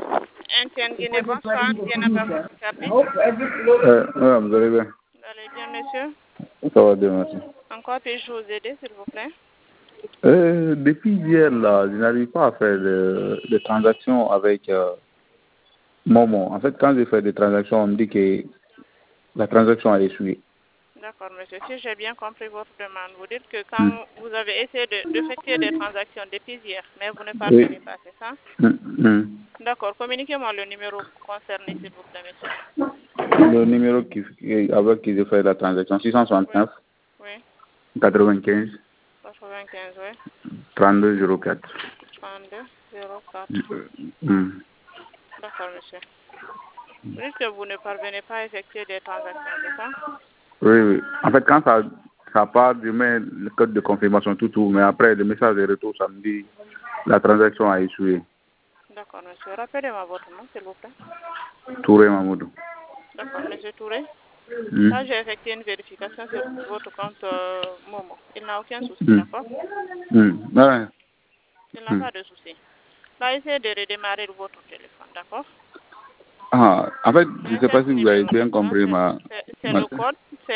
Etienne Guinée, bonsoir. Bien à votre service. Vous allez bien? Vous allez bien, monsieur? Ça va bien, merci. Encore puis-je vous aider, s'il vous plaît? Depuis hier, là, je n'arrive pas à faire des transactions avec Momo. En fait, quand je fais des transactions, on me dit que la transaction a échoué. D'accord, monsieur. Si j'ai bien compris votre demande, vous dites que quand vous avez essayé d'effectuer des transactions depuis hier, mais vous ne parvenez pas, c'est ça? D'accord. Communiquez-moi le numéro concerné, s'il vous plaît, monsieur. Le numéro avec qui je fais la transaction, 669 Oui. 95 95, oui. 32 04. 32 04. D'accord, monsieur. Vous dites que vous ne parvenez pas à effectuer des transactions, c'est ça? Oui, oui. En fait, quand ça part, je mets le code de confirmation, tout, mais après, le message de retour, ça me dit la transaction a échoué. D'accord, monsieur. Rappelez-moi votre nom, s'il vous plaît. Touré Mamoudou. D'accord, monsieur Touré. Là, j'ai effectué une vérification sur votre compte Momo. Il n'a aucun souci, d'accord? Ouais. Il n'a pas de souci. Là, essayez de redémarrer votre téléphone, d'accord? Ah, en fait, je ne sais pas si vous avez bien compris c'est le code,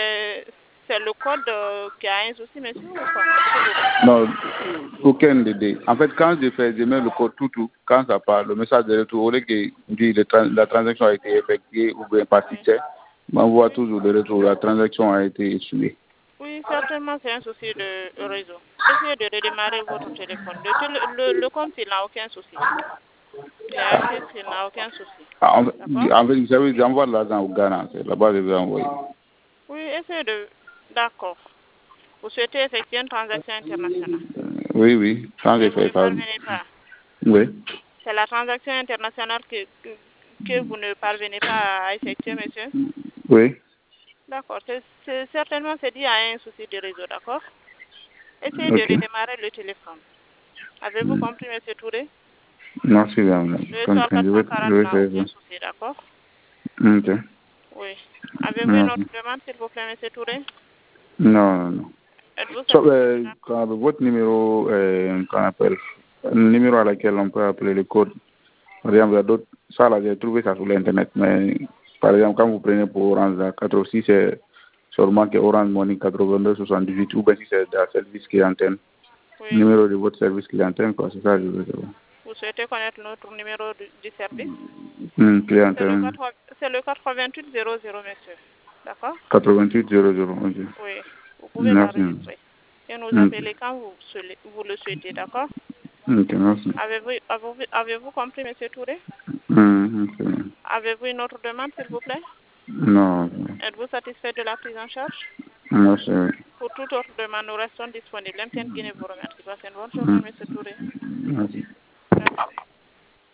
c'est le code qui a un souci, monsieur, ou quoi? Non, aucun des deux. En fait, quand je mets le code tout, quand ça part, le message de retour, au lieu qu'il dit la transaction a été effectuée ou bien pas succès, m'envoie toujours le retour, la transaction a été échouée. Oui, certainement, c'est un souci de réseau. Essayez de redémarrer votre téléphone. Le compte, il n'a aucun souci. Il y a un chiffre, il n'a aucun souci. En fait, vous savez, j'envoie de l'argent au Ghana, c'est là-bas que je vais envoyer. Oui, essayez de... D'accord. Vous souhaitez effectuer une transaction internationale? Oui, quand j'ai fait ça. Vous ne parvenez pas? Oui. C'est la transaction internationale que vous ne parvenez pas à effectuer, monsieur? Oui. D'accord. Certainement, c'est dû à un souci de réseau, d'accord? Essayez de redémarrer le téléphone. Avez-vous compris, monsieur Touré? Non, c'est bien. Le soir 440 n'a aucun souci, d'accord? Ok. Oui. Avez-vous une autre demande, s'il vous plaît, monsieur Touré? Non. Êtes-vous satisfait? Votre numéro, qu'on appelle, le numéro à laquelle on peut appeler le code, par exemple, il y a d'autres, ça là, j'ai trouvé ça sur l'Internet, mais par exemple, quand vous prenez pour Orange, 86, c'est seulement que Orange Money 82 78, ou bien si c'est un service clientèle, numéro de votre service clientèle, quoi, c'est ça que je veux savoir. Vous souhaitez connaître notre numéro du service? Clientèle. C'est le 88 00, monsieur. D'accord? 88 00, ok. Oui, vous pouvez l'enregistrer. Et nous appeler quand vous le souhaitez, d'accord? Ok, merci. Avez-vous compris, monsieur Touré? Avez-vous une autre demande, s'il vous plaît? Non. Êtes-vous satisfait de la prise en charge? Merci. Pour toute autre demande, nous restons disponibles. Etienne Guinée vous remercie. Passez une bonne journée, monsieur Touré. Merci.